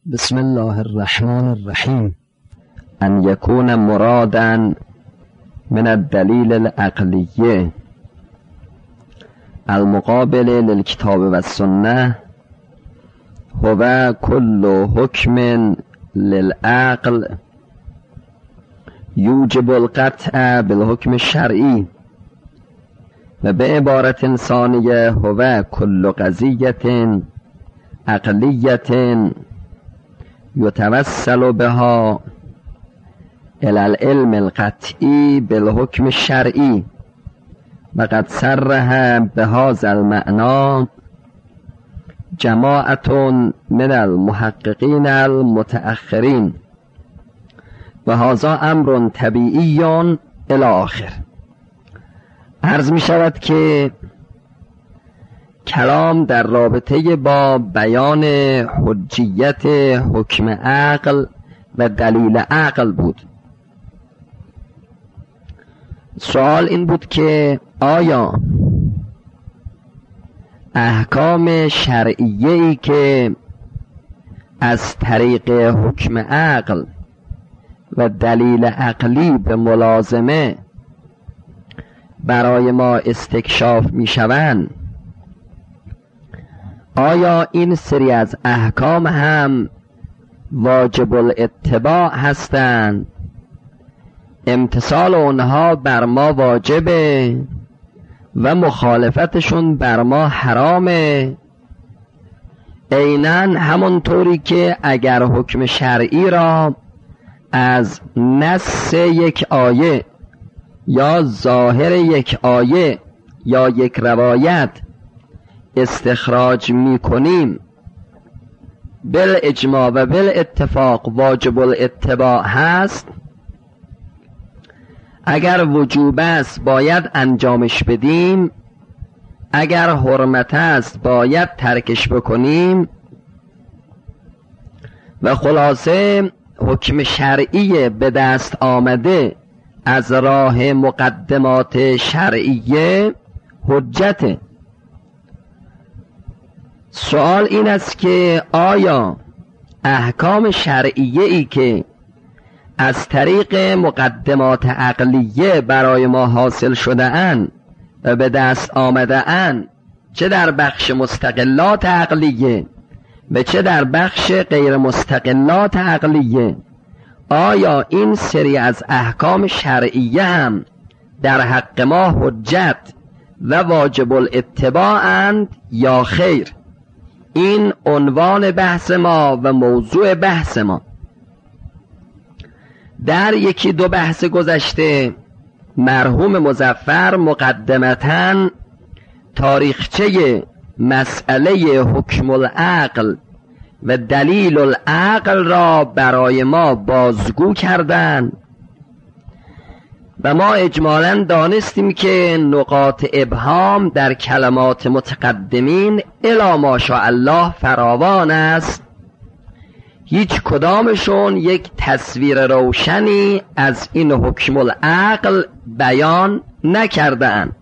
بسم الله الرحمن الرحیم. ان یکون مرادا من الدلیل العقلیه المقابل للکتاب و السنه هو کل حکم للعقل یوجب القطع بالحکم الشرعی و به عبارت ثانیه هو کل قضیه عقلیه یتوسل بها الى العلم القطعی بالحکم الشرعی و قد صرح بهذا المعنى جماعت من المحققین المتأخرین و هذا امر طبیعی الی آخر. عرض می شود که کلام در رابطه با بیان حجیت حکم عقل و دلیل عقل بود. سوال این بود که آیا احکام شرعیه‌ای که از طریق حکم عقل و دلیل عقلی به ملازمه برای ما استکشاف می شوند، آیا این سری از احکام هم واجب الاتباع هستند؟ امتثال اونها بر ما واجبه و مخالفتشون بر ما حرامه؟ عیناً همونطوری که اگر حکم شرعی را از نص یک آیه یا ظاهر یک آیه یا یک روایت استخراج می کنیم بالاجماع و بالاتفاق واجب الاتباع هست، اگر وجوب است باید انجامش بدیم، اگر حرمت است باید ترکش بکنیم. و خلاصه حکم شرعی به دست آمده از راه مقدمات شرعیه حجته. سوال این است که آیا احکام شرعیه ای که از طریق مقدمات عقلیه برای ما حاصل شده اند و به دست آمده اند، چه در بخش مستقلات عقلیه و چه در بخش غیر مستقلات عقلیه، آیا این سری از احکام شرعیه هم در حق ما حجت و واجب الاتباع اند یا خیر؟ این عنوان بحث ما و موضوع بحث ما. در یکی دو بحث گذشته مرحوم مظفر مقدمتاً تاریخچه مسئله حکم العقل و دلیل العقل را برای ما بازگو کردند و ما اجمالاً دانستیم که نقاط ابهام در کلمات متقدمین الی ماشاء الله فراوان است، هیچ کدامشون یک تصویر روشنی از این حکم العقل بیان نکردند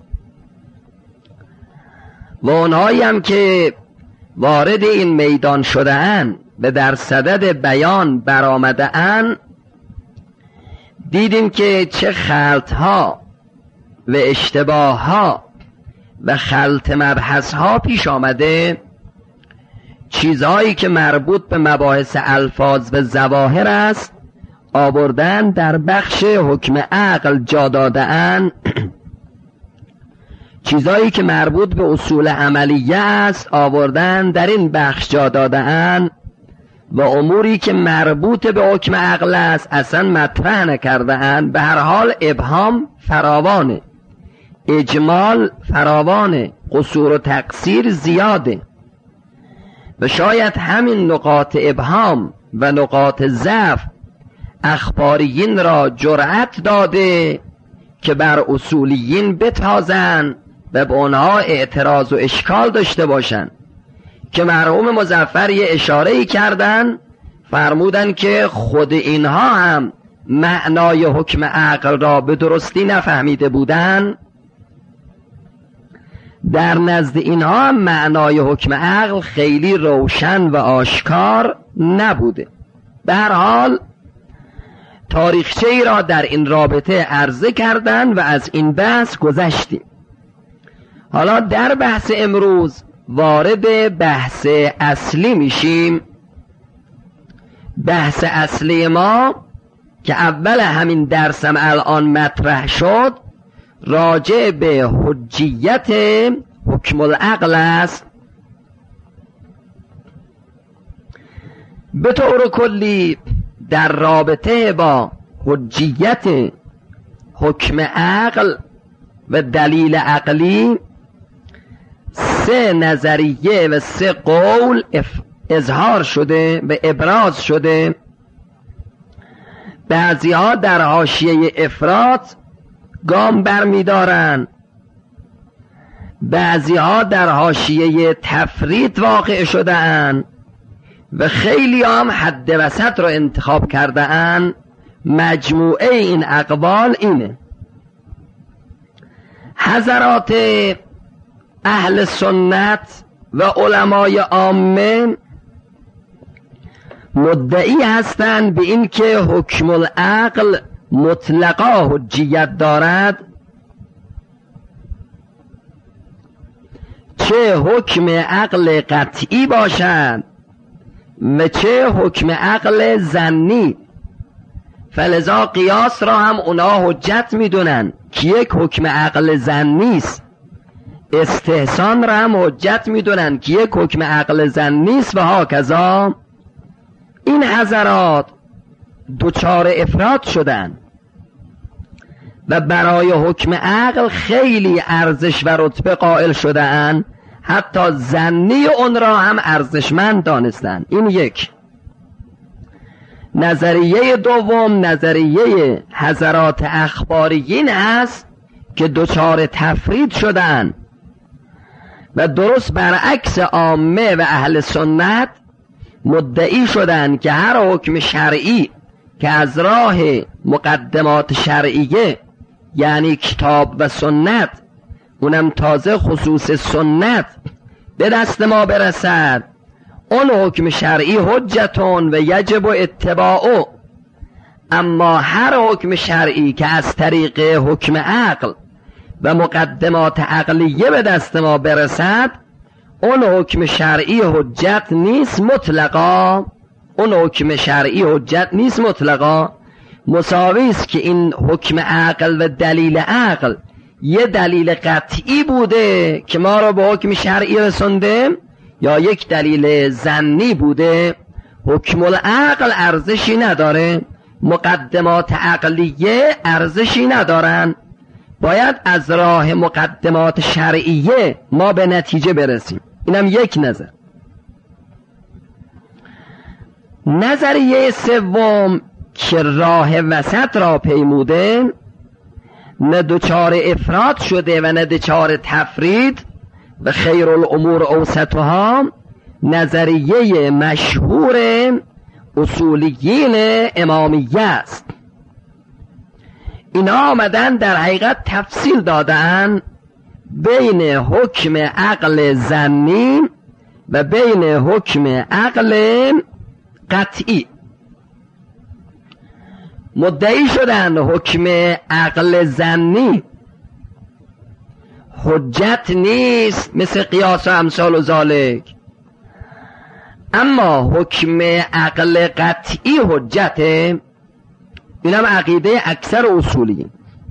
و اونهایی هم که وارد این میدان شده اند و در صدد بیان برآمده اند، دیدیم که چه خلطها و اشتباهها و خلط مبحثها پیش آمده. چیزهایی که مربوط به مباحث الفاظ و ظواهر است آوردن در بخش حکم عقل جا داده‌اند، چیزهایی که مربوط به اصول عملیه است آوردن در این بخش جا داده‌اند و اموری که مربوط به حکم عقل است اصلا مطرح نکرده‌اند. به هر حال ابهام فراوانه، اجمال فراوانه، قصور و تقصیر زیاده و شاید همین نقاط ابهام و نقاط ضعف اخباریین را جرأت داده که بر اصولیین بتازن و به آنها اعتراض و اشکال داشته باشند، که مرحوم مظفر یه اشاره‌ای کردن، فرمودن که خود اینها هم معنای حکم عقل را به درستی نفهمیده بودن در نزد اینها هم معنای حکم عقل خیلی روشن و آشکار نبوده. به هر حال تاریخچه ای را در این رابطه عرضه کردن و از این بحث گذشتیم. حالا در بحث امروز وارد بحث اصلی میشیم. بحث اصلی ما که اول همین درسم الان مطرح شد راجع به حجیت حکم العقل است. به طور کلی در رابطه با حجیت حکم عقل و دلیل عقلی 3 نظریه و 3 قول اظهار شده و ابراز شده. بعضی ها در حاشیه افراط گام برمی‌دارند، بعضی ها در حاشیه تفرید واقع شده‌اند و خیلی هم حد وسط را انتخاب کرده‌اند. مجموعه این اقوال اینه: حضرات اهل سنت و علمای عامه مدعی هستند به این که حکم العقل مطلقا حجیت دارد، چه حکم عقل قطعی باشد و چه حکم عقل ظنی. فلذا قیاس را هم اونا حجت میدونن که یک حکم عقل ظنی است، استحسان را هم حجت میدونن که یک حکم عقل ظنی است و هاکذا. این حضرات دوچار افراط شدن و برای حکم عقل خیلی ارزش و رتبه قائل شدن، حتی ظنی اون را هم ارزشمند دانستن. این یک. نظریه دوم نظریه حضرات اخباریین است که دوچار تفرید شدن و درست برعکس عامه و اهل سنت مدعی شدن که هر حکم شرعی که از راه مقدمات شرعیه یعنی کتاب و سنت، اونم تازه خصوص سنت، به دست ما برسد، اون حکم شرعی حجتون و یجب اتباعه. اما هر حکم شرعی که از طریق حکم عقل و مقدمات عقلیه به دست ما برسد، اون حکم شرعی حجت نیست مطلقا. اون حکم شرعی حجت نیست مطلقا. مساوی است که این حکم عقل و دلیل عقل یه دلیل قطعی بوده که ما رو به حکم شرعی رسونده یا یک دلیل ظنی بوده. حکم العقل ارزشی نداره، مقدمات عقلیه ارزشی ندارن. باید از راه مقدمات شرعیه ما به نتیجه برسیم. اینم یک نظر. نظریه سوم که راه وسط را پیموده، نه دوچار افراط شده و نه دوچار تفرید و خیر الامور اوسطها، نظریه مشهور اصولیین امامیه است. اینا آمدن در حقیقت تفصیل دادن بین حکم عقل ظنی و بین حکم عقل قطعی. مدعی شدن حکم عقل ظنی حجت نیست مثل قیاس و امثال و ذالک، اما حکم عقل قطعی حجته. این هم عقیده اکثر اصولی.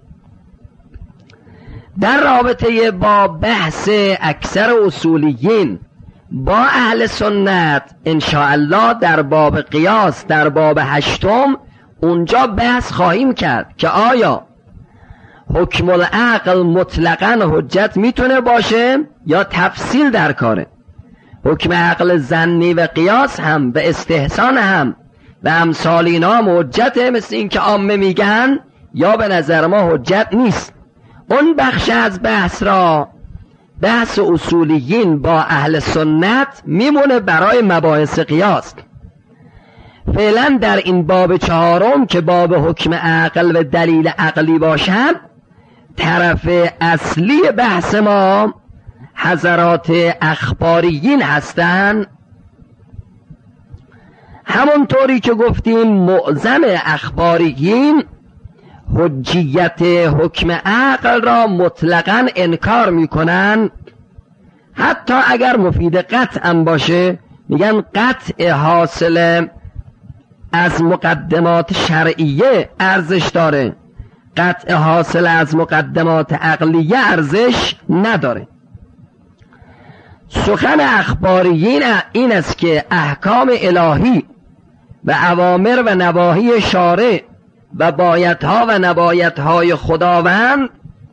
در رابطه با بحث اکثر اصولیین با اهل سنت انشاءالله در باب قیاس در باب 8 اونجا بحث خواهیم کرد که آیا حکم العقل مطلقاً حجت میتونه باشه یا تفصیل در کاره. حکم عقل ظنی و قیاس هم و استحسان هم و امثال اینا هم حجته مثل این که عامه میگن، یا به نظر ما حجت نیست. اون بخش از بحث را بحث اصولیین با اهل سنت میمونه برای مباحث قیاس. فعلا در این باب 4 که باب حکم عقل و دلیل عقلی باشد، طرف اصلی بحث ما حضرات اخباریین هستن، همونطوری که گفتیم معظم اخباریین حجیت حکم عقل را مطلقاً انکار میکنن، حتی اگر مفید قطع باشه میگن قطع حاصل از مقدمات شرعیه ارزش داره، قطع حاصل از مقدمات عقلیه ارزش نداره. سخن اخباریین این است که احکام الهی و اوامر و نواهی شارع و بایدها و نبایدهای خداوند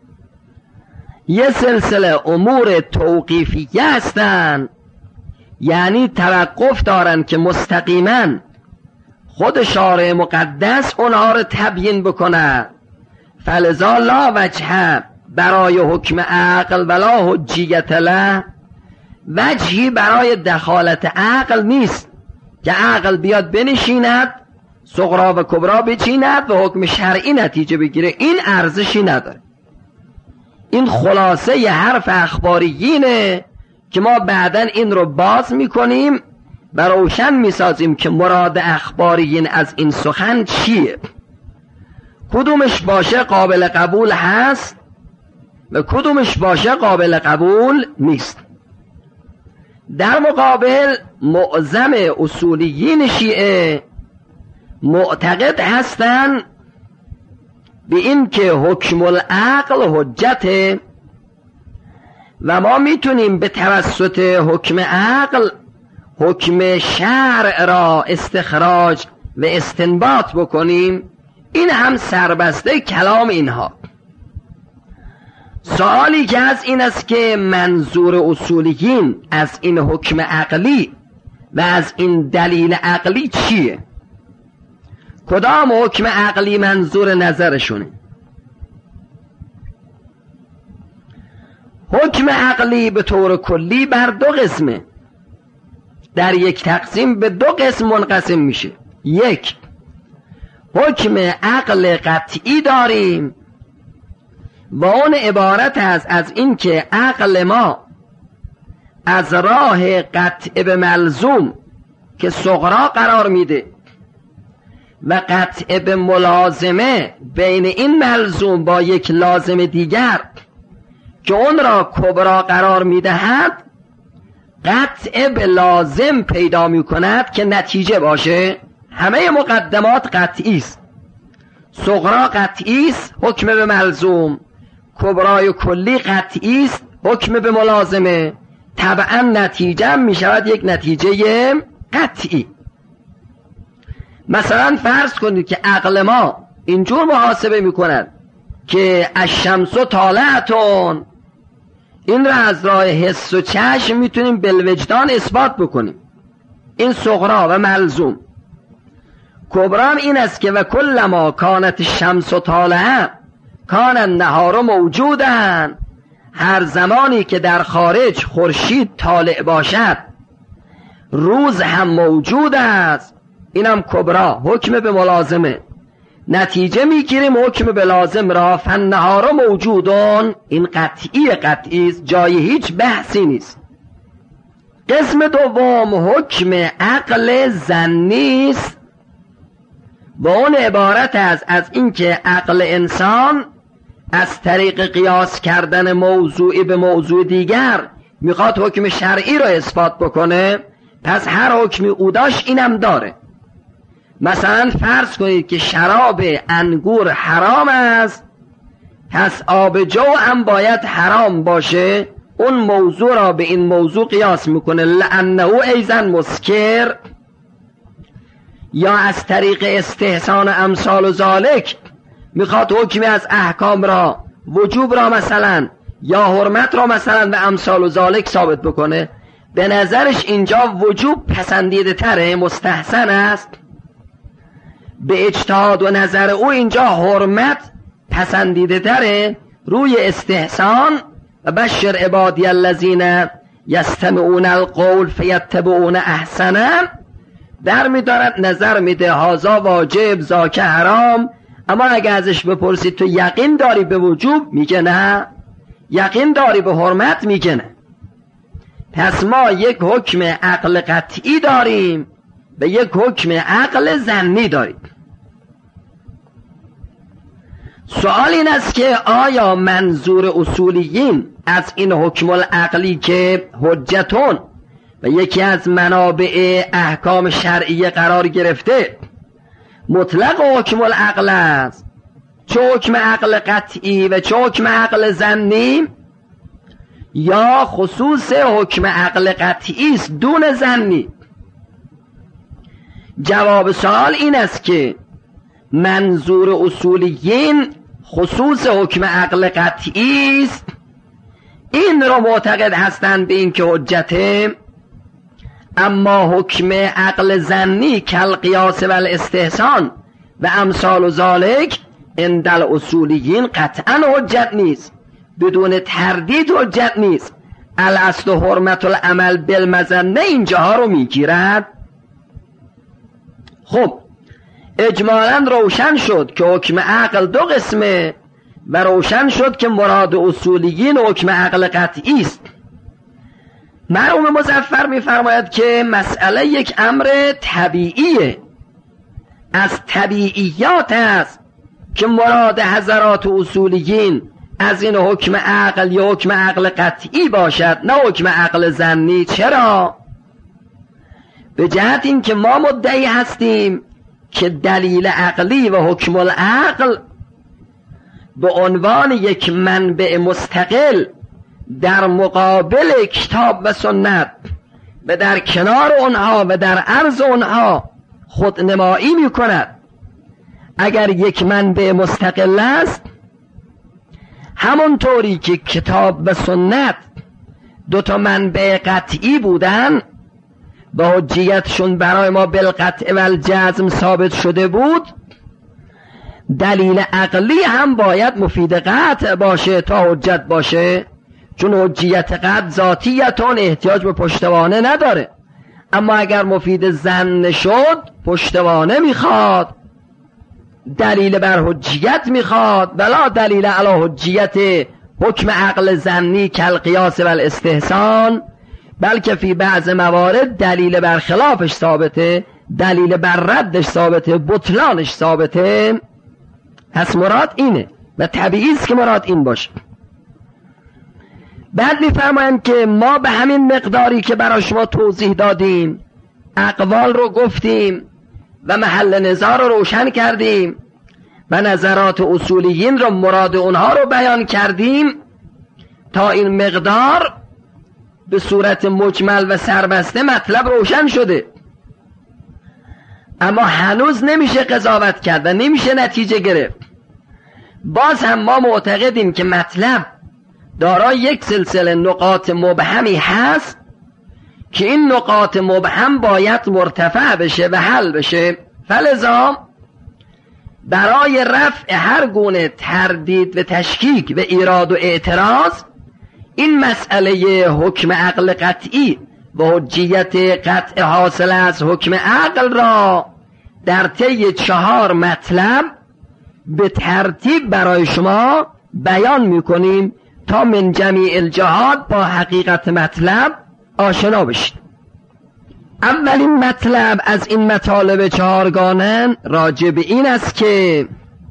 یه سلسله امور توقیفیه هستند، یعنی توقف دارن که مستقیما خود شارع مقدس اونها رو تبیین بکنه. فلذا لا وجه برای حکم عقل ولا حجیت له، وجهی برای دخالت عقل نیست که عقل بیاد بنشیند صغرا و کبرا بچیند و حکم شرعی نتیجه بگیره، این ارزشی نداره. این خلاصه ی حرف اخباریینه که ما بعداً این رو باز میکنیم و روشن میسازیم که مراد اخباریین از این سخن چیه، کدومش باشه قابل قبول هست و کدومش باشه قابل قبول نیست. در مقابل معظم اصولیین شیعه معتقد هستند به این که حکم العقل حجته و ما میتونیم به توسط حکم عقل حکم شرع را استخراج و استنباط بکنیم. این هم سربسته کلام اینها. سوالی که از این است که منظور اصولیین از این حکم عقلی و از این دلیل عقلی چیه؟ کدام حکم عقلی منظور نظرشونه؟ حکم عقلی به طور کلی بر دو قسمه، در یک تقسیم به دو قسم منقسم میشه. یک، حکم عقل قطعی داریم و اون عبارت است از این که عقل ما از راه قطع به ملزوم که صغرا قرار میده و قطع به ملازمه بین این ملزوم با یک لازم دیگر که اون را کبرا قرار میدهد، قطع به لازم پیدا میکند که نتیجه باشه. همه مقدمات قطعی است، صغرا قطعی است حکم به ملزوم، کبرای کلی قطعی است حکم به ملازمه، طبعا نتیجه میشود یک نتیجه قطعی. مثلا فرض کنید که عقل ما اینجور محاسبه میکند که الشمس طالعتون، این را از راه حس و چشم میتونیم بالوجدان اثبات بکنیم، این صغرا و ملزوم. کبرام این است که و کل ما کانت الشمس طالعه کان النهار موجودن، هر زمانی که در خارج خورشید طالع باشد روز هم موجود است. اینم کبرا، حکم به ملازمه. نتیجه میگیریم حکم به لازم را فالنهار موجودون، این قطعی است، جای هیچ بحثی نیست. قسم دوم حکم عقل ظنی است و اون عبارت است از اینکه عقل انسان از طریق قیاس کردن موضوعی به موضوع دیگر میخواد حکم شرعی را اثبات بکنه، پس هر حکمی او داشت اینم داره. مثلا فرض کنید که شراب انگور حرام است، پس آب جو هم باید حرام باشه، اون موضوع را به این موضوع قیاس میکنه لانه ایضا مسکر. یا از طریق استحسان امثال و ذالک میخواد حکمی از احکام را، وجوب را مثلا یا حرمت را مثلا به امثال و ذالک ثابت بکنه. به نظرش اینجا وجوب پسندیده تره، مستحسن است. به اجتهاد و نظر او اینجا حرمت پسندیده تره روی استحسان. و بشر عبادی الذین یستمعون القول فیتبعون احسنه، در میدارد نظر میده هازا واجب زاکه حرام. اما اگه ازش بپرسید تو یقین داری به وجوب؟ میگه نه. یقین داری به حرمت؟ میگه نه. پس ما یک حکم عقل قطعی داریم و یک حکم عقل ظنی داریم. سوال این است که آیا منظور اصولیین از این حکم العقلی که حجتون و یکی از منابع احکام شرعی قرار گرفته مطلق حکم العقل است، چه حکم عقل قطعی و چه حکم عقل ظنی، یا خصوص حکم عقل قطعی است دون ظنی؟ جواب سوال این است که منظور اصولیین خصوص حکم عقل قطعی است. این را معتقد هستند به این که حجته، اما حکم عقل ظنی کالقیاس و الاستحسان و امثال ذالک عند الاصولیین قطعا حجت نیست، بدون تردید حجت نیست. الاصل حرمت العمل بالمظنه اینجاها رو میگیرد. خب اجمالاً روشن شد که حکم عقل دو قسمه و روشن شد که مراد اصولیین حکم عقل قطعی است. مرحوم مظفر می‌فرماید که مسئله یک امر طبیعیه، از طبیعیات است که مراد حضرات اصولیین از این حکم عقل یا حکم عقل قطعی باشد، نه حکم عقل ظنی. چرا؟ به جهت این که ما مدعی هستیم که دلیل عقلی و حکم العقل به عنوان یک منبع مستقل در مقابل کتاب و سنت و در کنار اونها و در عرض اونها خودنمایی می کند. اگر یک منبع مستقل است، همونطوری که کتاب و سنت دو تا منبع قطعی بودن و حجیتشون برای ما بالقطع و الجزم ثابت شده بود، دلیل عقلی هم باید مفید قطع باشه تا حجت باشه، چون حجیت قطع ذاتیتون احتیاج به پشتوانه نداره. اما اگر مفید ظن شد پشتوانه میخواد، دلیل بر حجیت میخواد، بلا دلیل علی حجیت حکم عقل ظنی کالقیاس و الاستحسان، بلکه فی بعض موارد دلیل بر خلافش ثابته، دلیل بر ردش ثابته، بطلانش ثابته. پس مراد اینه و طبیعی است که مراد این باشه. بعد میفرمایند که ما به همین مقداری که برای شما توضیح دادیم، اقوال رو گفتیم و محل نزاع رو روشن کردیم و نظرات اصولیین رو، مراد اونها رو بیان کردیم، تا این مقدار به صورت مجمل و سربسته مطلب روشن شده. اما هنوز نمیشه قضاوت کرد و نمیشه نتیجه گرفت. باز هم ما معتقدیم که مطلب دارای یک سلسله نقاط مبهمی هست که این نقاط مبهم باید مرتفع بشه و حل بشه. فلذا برای رفع هر گونه تردید و تشکیک و ایراد و اعتراض، این مسئله حکم عقل قطعی و حجیت قطع حاصل از حکم عقل را در طی 4 مطلب به ترتیب برای شما بیان میکنیم تا من جمیع الجهات با حقیقت مطلب آشنا بشید. اولین مطلب از این مطالب 4گانه راجع به این است که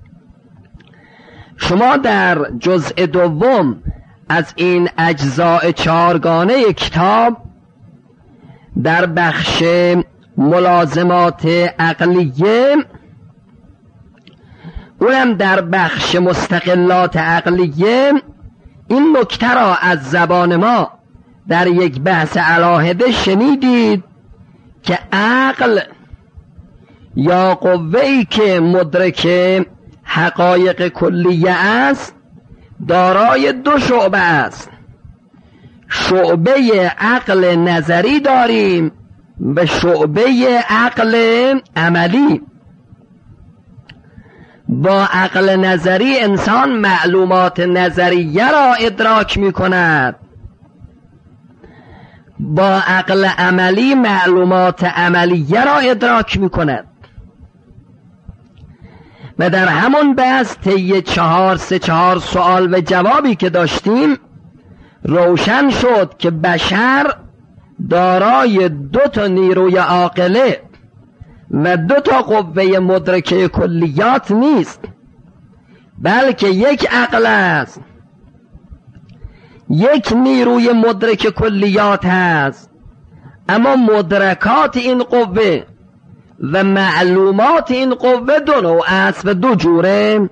شما در جزء دوم از این اجزاء 4گانه کتاب در بخش ملازمات عقلیه، اونم در بخش مستقلات عقلیه، این نکته را از زبان ما در یک بحث علاهده شنیدید که عقل یا قوه‌ای که مدرک حقایق کلیه است دارای 2 شعبه است. شعبه عقل نظری داریم و شعبه عقل عملی. با عقل نظری انسان معلومات نظریه را ادراک می کند، با عقل عملی معلومات عملیه را ادراک می کند. و در همون بحث طی 4 سوال و جوابی که داشتیم روشن شد که بشر دارای 2 نیروی عاقله و 2 قوه مدرکه کلیات نیست، بلکه یک عقل است، یک نیروی مدرک کلیات هست، اما مدرکات این قوه و معلومات این قوه 2 نوع است و 2 جوره.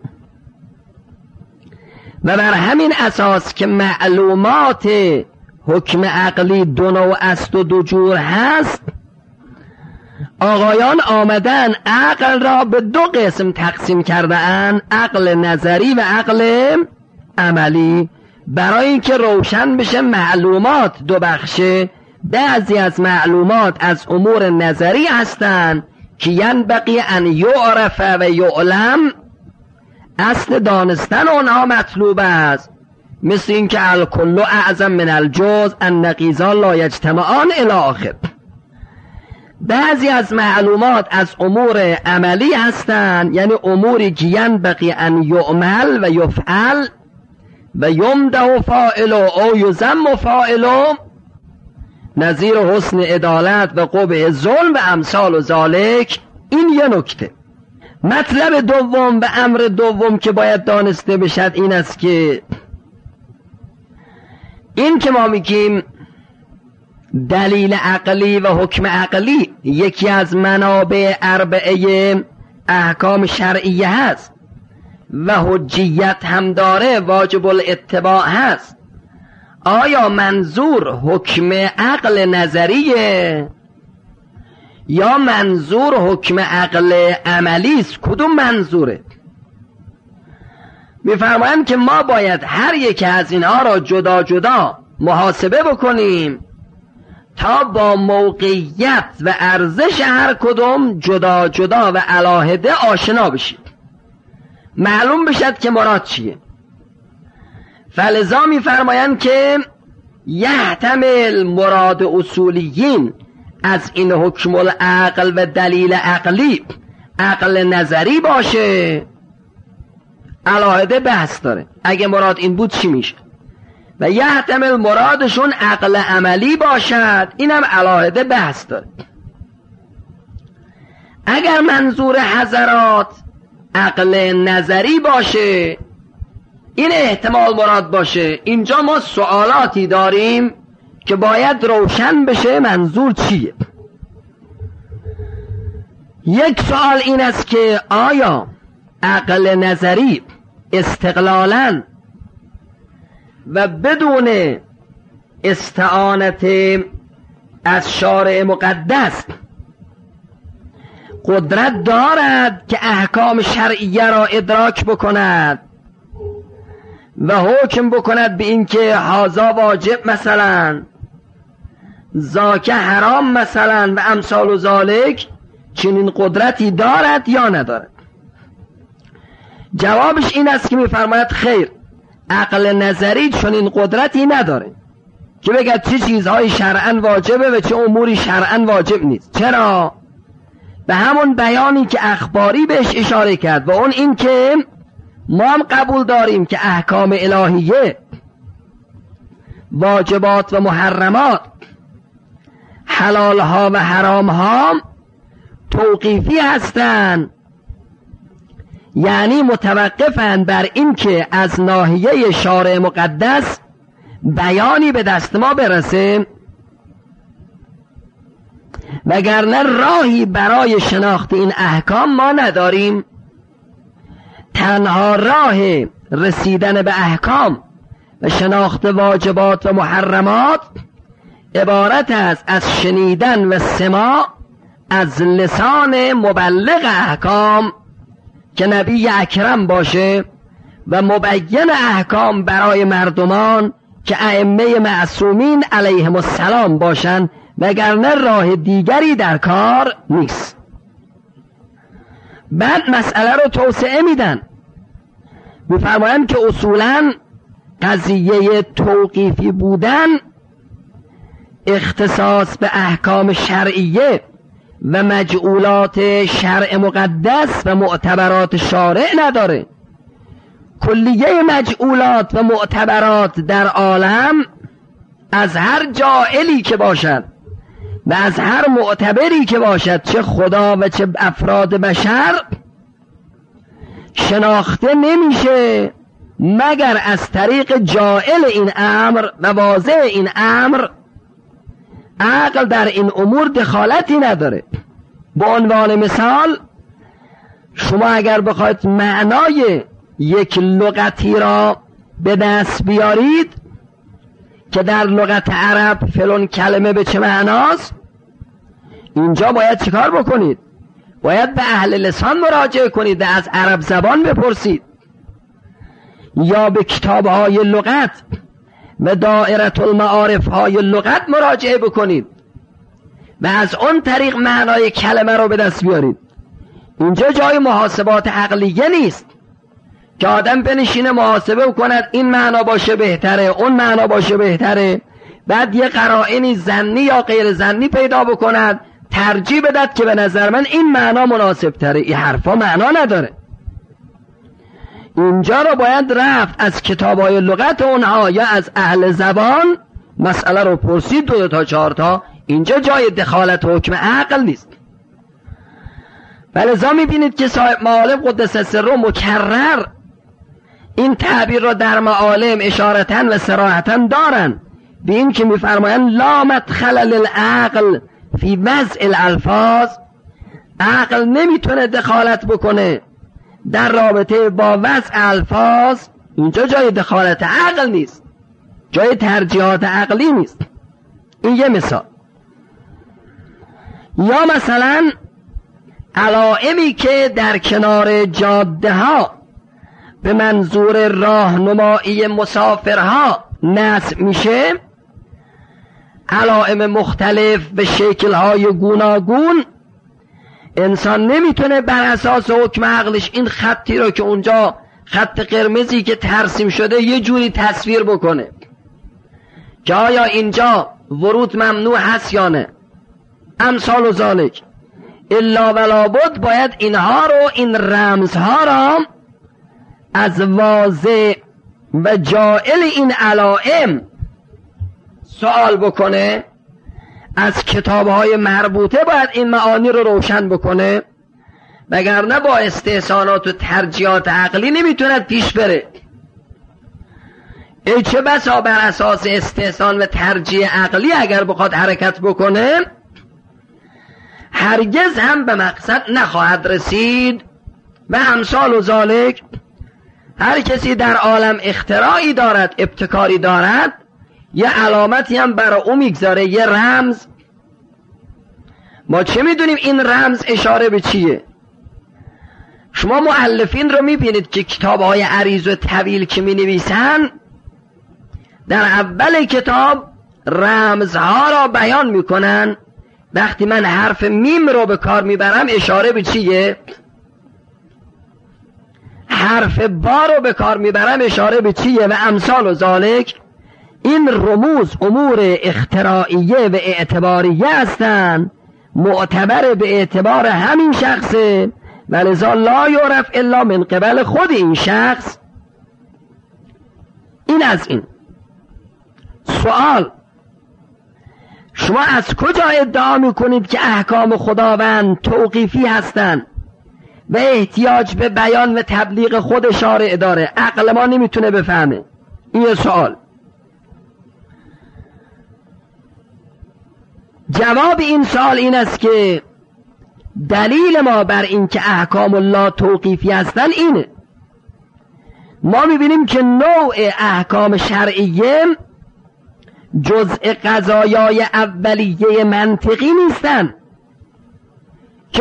و بر همین اساس که معلومات حکم عقلی 2 نوع است و 2 جور هست، آقایان آمدن عقل را به 2 قسم تقسیم کرده اند، عقل نظری و عقل عملی، برای اینکه روشن بشه معلومات 2 بخشه. بعضی از معلومات از امور نظری هستند که ینبغی ان یعرف و یعلم، اصل دانستن آنها مطلوب است، مثل اینکه الکل اعظم من الجزء، النقیضان لا یجتمعان الی آخر. بعضی از معلومات از امور عملی هستند، یعنی اموری که ینبغی ان یعمل و یفعل و یمدح فاعل او یذم فاعل، نظیر حسن عدالت و قبح ظلم و امثال ذالک. این یه نکته. مطلب دوم و امر دوم که باید دانسته بشد این است که این که ما میگیم دلیل عقلی و حکم عقلی یکی از منابع 4 احکام شرعیه هست و حجیت هم داره، واجب الاتباع هست. آیا منظور حکم عقل نظریه یا منظور حکم عقل عملی است؟ کدوم منظوره؟ میفرمایند که ما باید هر یک از اینها را جدا جدا محاسبه بکنیم تا با موقعیت و ارزش هر کدوم جدا جدا و علاهده آشنا بشید، معلوم بشد که مراد چیه. فلذا میفرمایند که یحتمل مراد اصولیین از این حکم العقل و دلیل عقلی عقل نظری باشه، علاهده بحث داره. اگه مراد این بود چی میشه؟ و یحتمل مرادشون عقل عملی باشد، اینم علاهده بحث داره. اگر منظور حضرات عقل نظری باشه، این احتمال مراد باشه، اینجا ما سوالاتی داریم که باید روشن بشه منظور چیه. یک سوال این است که آیا عقل نظری استقلالاً و بدون استعانت از شارع مقدس قدرت دارد که احکام شرعیه را ادراک بکند و حکم بکند به اینکه هذا واجب مثلا، ذاک حرام مثلا و امثال ذالک؟ چنین قدرتی دارد یا ندارد؟ جوابش این است که میفرماید خیر، عقل نظری چنین قدرتی نداره که بگه چه چیزهای شرعاً واجبه و چه اموری شرعاً واجب نیست. چرا؟ به همون بیانی که اخباری بهش اشاره کرد و اون این که ما هم قبول داریم که احکام الهیه، واجبات و محرمات، حلالها و حرامها توقیفی هستند، یعنی متوقفند بر این که از ناحیه شارع مقدس بیانی به دست ما برسه، وگرنه راهی برای شناخت این احکام ما نداریم. تنها راه رسیدن به احکام و شناخت واجبات و محرمات عبارت است از شنیدن و سماع از لسان مبلغ احکام که نبی اکرم باشه و مبین احکام برای مردمان که ائمه معصومین علیهم السلام باشن، وگرنه راه دیگری در کار نیست. بعد مسئله رو توسعه میدن، میفرمایند که اصولاً قضیه توقیفی بودن اختصاص به احکام شرعیه و مجعولات شرع مقدس و معتبرات شارع نداره. کلیه مجعولات و معتبرات در عالم از هر جاعلی که باشد و از هر معتبری که باشد، چه خدا و چه افراد بشر، شناخته نمیشه مگر از طریق جائل این امر و واضح این امر. عقل در این امور دخالتی نداره. به عنوان مثال، شما اگر بخواید معنای یک لغتی را به دست بیارید که در لغت عرب فلان کلمه به چه معناست، اینجا باید چیکار بکنید؟ باید به اهل لسان مراجعه کنید و از عرب زبان بپرسید، یا به کتاب‌های لغت و دائره المعارف های لغت مراجعه بکنید و از اون طریق معنای کلمه رو به دست بیارید. اینجا جای محاسبات عقلیه نیست که آدم بنشینه محاسبه کند این معنا باشه بهتره، اون معنا باشه بهتره، بعد یه قرائنی ظنی یا غیر ظنی پیدا بکند، ترجیح بدد که به نظر من این معنا مناسب تره. این حرفا معنا نداره. اینجا رو باید رفت از کتابای لغت اونها یا از اهل زبان مسئله رو پرسید 2 تا 4 تا. اینجا جای دخالت حکم عقل نیست. ولذا میبینید که صاحب معالم قدس سره مکرر این تعبیر را در معالم اشارتاً و صراحتاً دارن، به این که میفرمایند لا مدخل للعقل فی وضع الالفاظ. عقل نمیتونه دخالت بکنه در رابطه با وضع الفاظ. اینجا جای دخالت عقل نیست، جای ترجیحات عقلی نیست. این یه مثال. یا مثلا علائمی که در کنار جاده ها به منظور راهنمایی مسافرها نصب میشه، علائم مختلف به شکل‌های گوناگون، انسان نمیتونه بر اساس حکم عقلش این خطی رو که اونجا خط قرمزی که ترسیم شده یه جوری تصویر بکنه که آیا اینجا ورود ممنوع هست یا نه، امثال و ذالک. الا ولا بد باید اینها رو، این رمزها را از واضح و جائل این علائم سوال بکنه، از کتاب‌های مربوطه باید این معانی رو روشن بکنه، وگرنه با استحسانات و ترجیحات عقلی نمیتوند پیش بره. ای چه بسا بر اساس استحسان و ترجیح عقلی اگر بخواد حرکت بکنه هرگز هم به مقصد نخواهد رسید. و امثال و ذالک. هر کسی در عالم اختراعی دارد، ابتکاری دارد، یه علامتی هم برای او میگذاره، یه رمز. ما چه میدونیم این رمز اشاره به چیه؟ شما مؤلفین رو میبینید که کتاب‌های عریض و طویل که مینویسن، در اول کتاب رمزها را بیان میکنن. وقتی من حرف میم رو به کار میبرم اشاره به چیه؟ حرف با رو به کار میبرم اشاره به چیه؟ و امثال و ذالک. این رموز امور اختراعیه و اعتباریه هستند، معتبر به اعتبار همین شخصه، ولذا لا یعرف الا من قبل خود این شخص. این از این. سوال: شما از کجا ادعا میکنید که احکام خداوند توقیفی هستند و احتیاج به بیان و تبلیغ خود شارع داره؟ عقل ما نمیتونه بفهمه. این یه سوال. جواب این سوال این است که دلیل ما بر این که احکام الله توقیفی هستن اینه: ما میبینیم که نوع احکام شرعیه جزء قضایای اولیه منطقی نیستن که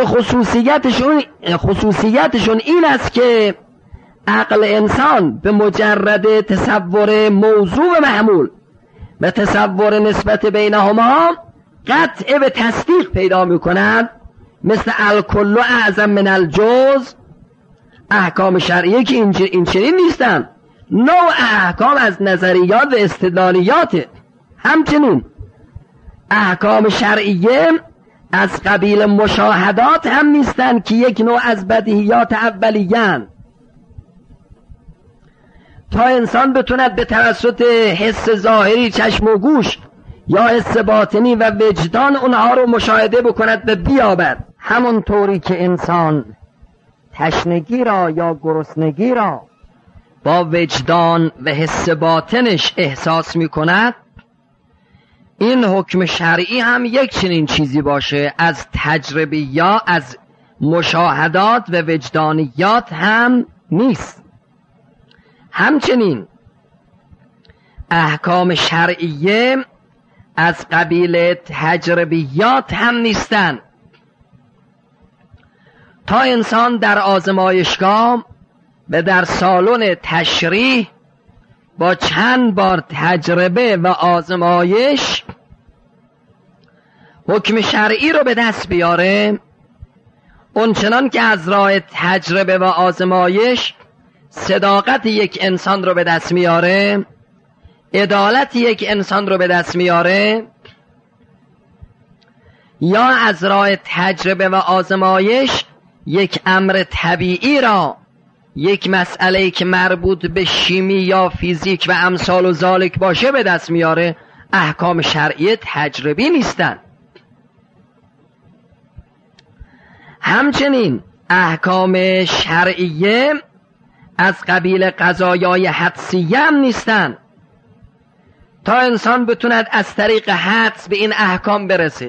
خصوصیتشون این است که عقل انسان به مجرد تصور موضوع و محمول و تصور نسبت بینهما قطع به تصدیق پیدا میکنند، مثل الکل اعظم من الجزء. احکام شرعیه که این چنین نیستن. نوع احکام از نظریات و استدلالیات. همچنین احکام شرعیه از قبیل مشاهدات هم نیستن که یک نوع از بدیهیات اولیه‌اند. تا انسان بتوند به توسط حس ظاهری چشم و گوش یا حس باطنی و وجدان اونها رو مشاهده بکند و بیابد. همونطوری که انسان تشنگی را یا گرسنگی را با وجدان و حس باطنش احساس می کند، این حکم شرعی هم یک چنین چیزی باشه، از تجربه یا از مشاهدات و وجدانیات هم نیست. همچنین احکام شرعیه از قبیل تجربیات هم نیستن. تا انسان در آزمایشگاه و در سالن تشریح با چند بار تجربه و آزمایش حکم شرعی رو به دست بیاره، اونچنان که از راه تجربه و آزمایش صداقت یک انسان رو به دست میاره، عدالت یک انسان رو به دست میاره، یا از راه تجربه و آزمایش یک امر طبیعی را، یک مسئله که مربوط به شیمی یا فیزیک و امثال و ذالک باشه به دست میاره، احکام شرعی تجربی نیستن. همچنین احکام شرعیه از قبیل قضایای حدسیه هم نیستن. تا انسان بتوند از طریق حدس به این احکام برسه،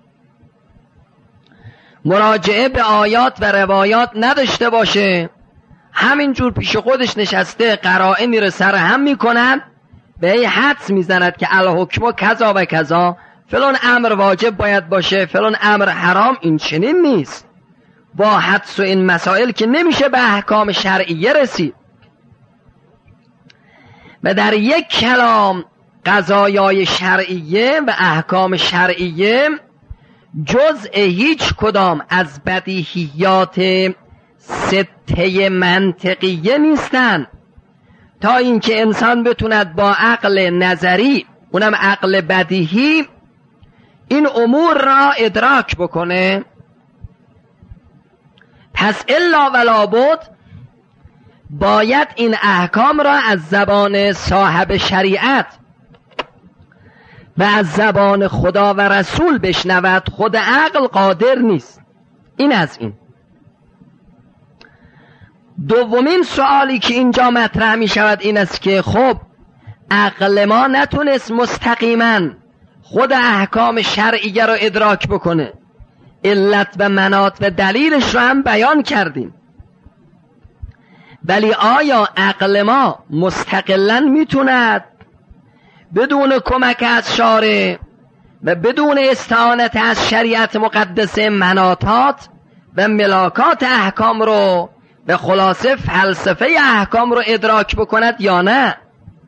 مراجعه به آیات و روایات نداشته باشه، همینجور پیش خودش نشسته قرائنی رو سرهم میکنند، به این حدس میزند که الحکم کذا و کذا، فلان امر واجب باید باشه، فلان امر حرام. این چنین نیست. با حدس و این مسائل که نمیشه به احکام شرعیه رسید. و در یک کلام قضایای شرعیه و احکام شرعیه جزء هیچ کدام از بدیهیات سته منطقیه نیستن، تا اینکه انسان بتوند با عقل نظری، اونم عقل بدیهی، این امور را ادراک بکنه. پس الا ولا بد باید این احکام را از زبان صاحب شریعت و از زبان خدا و رسول بشنود. خود عقل قادر نیست. این از این. دومین سوالی که اینجا مطرح می شود این است که خب عقل ما نتونست مستقیما خود احکام شرعیه را ادراک بکنه، علت و مناط و دلیلش رو هم بیان کردیم، ولی آیا عقل ما مستقلا میتوند بدون کمک از شارع و بدون استعانت از شریعت مقدسه مناطات و ملاکات احکام رو به خلاصه فلسفه احکام رو ادراک بکند یا نه؟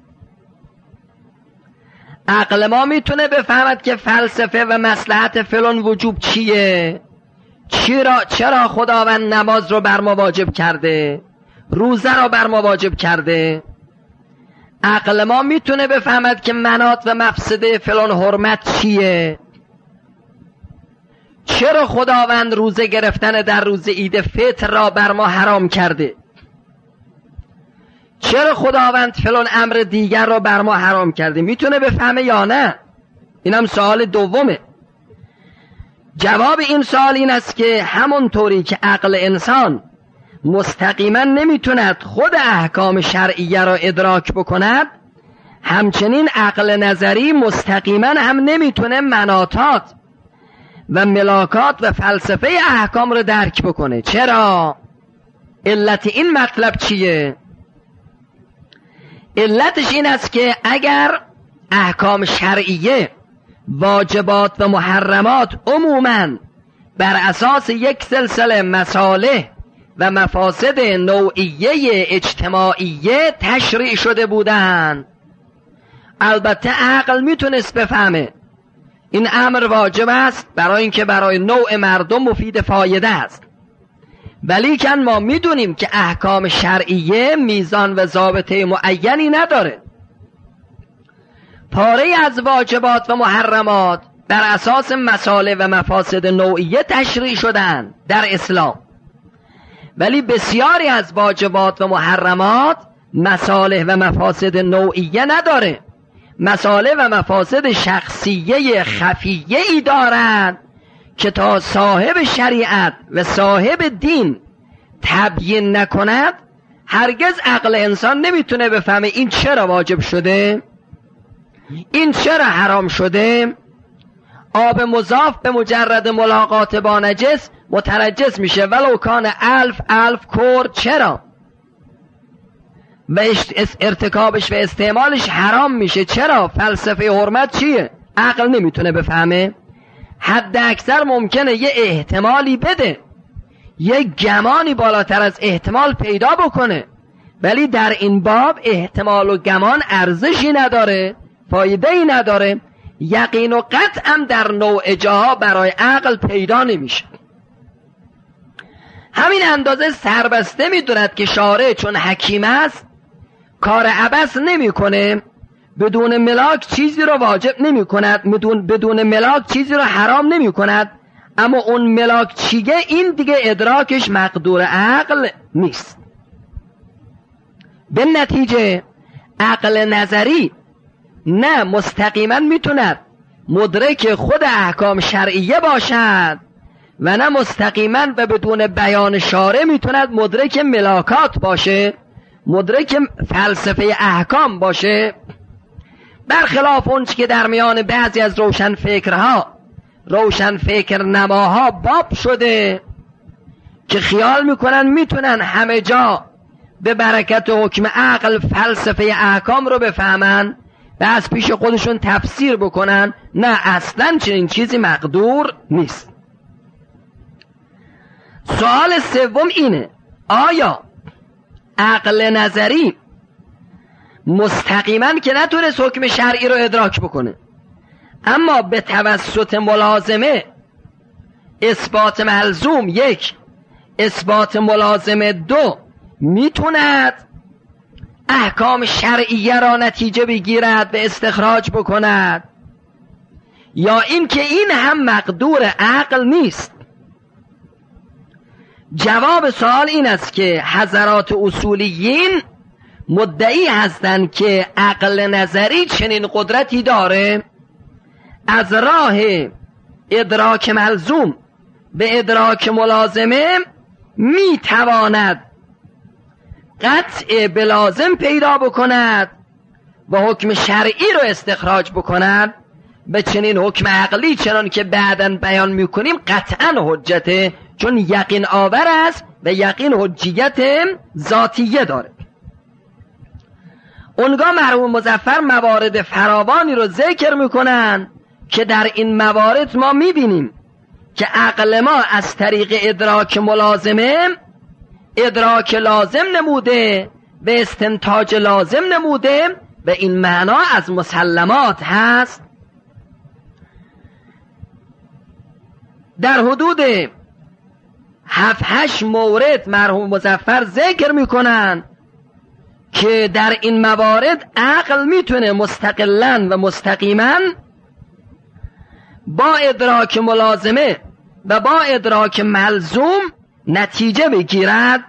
عقل ما میتونه بفهمد که فلسفه و مصلحت فلان وجوب چیه؟ چرا خداوند نماز رو بر ما واجب کرده؟ روزه رو بر ما واجب کرده؟ عقل ما میتونه بفهمد که مناط و مفسده فلان حرمت چیه؟ چرا خداوند روزه گرفتن در روز عید فطر را بر ما حرام کرده؟ چرا خداوند فلان امر دیگر را بر ما حرام کرده؟ میتونه بفهمه یا نه؟ اینم سوال دومه. جواب این سوال این است که همونطوری که عقل انسان مستقیما نمیتوند خود احکام شرعیه را ادراک بکند، همچنین عقل نظری مستقیما هم نمیتونه مناطات و ملاکات و فلسفه احکام را درک بکنه. چرا؟ علت این مطلب چیه؟ علتش این است که اگر احکام شرعیه، واجبات و محرمات عموماً بر اساس یک سلسله مصالح و مفاسد نوعیه اجتماعیه تشریع شده بودند، البته عقل میتونست بفهمه این امر واجب است برای اینکه برای نوع مردم مفید فایده است، ولیکن ما میدونیم که احکام شرعیه میزان و ضابطه معینی نداره. پاره از واجبات و محرمات بر اساس مصالح و مفاسد نوعیه تشریع شدن در اسلام، ولی بسیاری از واجبات و محرمات مصالح و مفاسد نوعیه نداره. مسائل و مفاسد شخصیه خفیه ای دارند که تا صاحب شریعت و صاحب دین تبیین نکند هرگز عقل انسان نمیتونه بفهمه این چرا واجب شده، این چرا حرام شده. آب مضاف به مجرد ملاقات با نجس متنجس میشه ولو کان الف کور. چرا؟ و ارتکابش و استعمالش حرام میشه. چرا؟ فلسفه حرمت چیه؟ عقل نمیتونه بفهمه. حد اکثر ممکنه یه احتمالی بده، یه گمانی بالاتر از احتمال پیدا بکنه، ولی در این باب احتمال و گمان ارزشی نداره، فایده‌ای نداره. یقین و قطع در نوع جاها برای عقل پیدا نمیشه. همین اندازه سربسته میدوند که شارع چون حکیم است کار عبث نمی کنه، بدون ملاک چیزی رو واجب نمی کند، بدون ملاک چیزی رو حرام نمی کند. اما اون ملاک چیه این دیگه ادراکش مقدور عقل نیست. به نتیجه عقل نظری نه مستقیما میتوند مدرک خود احکام شرعیه باشد و نه مستقیما و بدون بیان شارع میتوند مدرک ملاکات باشه، مدرک فلسفه احکام باشه. برخلاف اون که در میان بعضی از روشن فکر نماها باب شده که خیال میکنن میتونن همه جا به برکت حکم عقل فلسفه احکام رو بفهمن و از پیش خودشون تفسیر بکنن. نه، اصلا چنین چیزی مقدور نیست. سوال سوم اینه: آیا عقل نظری مستقیما که نتونست حکم شرعی رو ادراک بکنه اما به توسط ملازمه اثبات ملزوم 1، اثبات ملازمه 2 میتوند احکام شرعیه را نتیجه بگیرد و استخراج بکند، یا این که این هم مقدور عقل نیست؟ جواب سوال این است که حضرات اصولیین مدعی هستند که عقل نظری چنین قدرتی داره، از راه ادراک ملزوم به ادراک ملازمه میتواند قطع بلازم پیدا بکند و حکم شرعی رو استخراج بکند. به چنین حکم عقلی چنان که بعداً بیان میکنیم قطعاً حجته، چون یقین آور است و یقین حجیت ذاتیه داره. اونگاه مرحوم مظفر موارد فراوانی رو ذکر میکنن که در این موارد ما میبینیم که عقل ما از طریق ادراک ملازمه ادراک لازم نموده و استنتاج لازم نموده و این معنا از مسلمات هست. در حدود 7-8 مورد مرحوم مظفر ذکر میکنن که در این موارد عقل میتونه مستقلاً و مستقیماً با ادراک ملازمه و با ادراک ملزوم نتیجه بگیرد،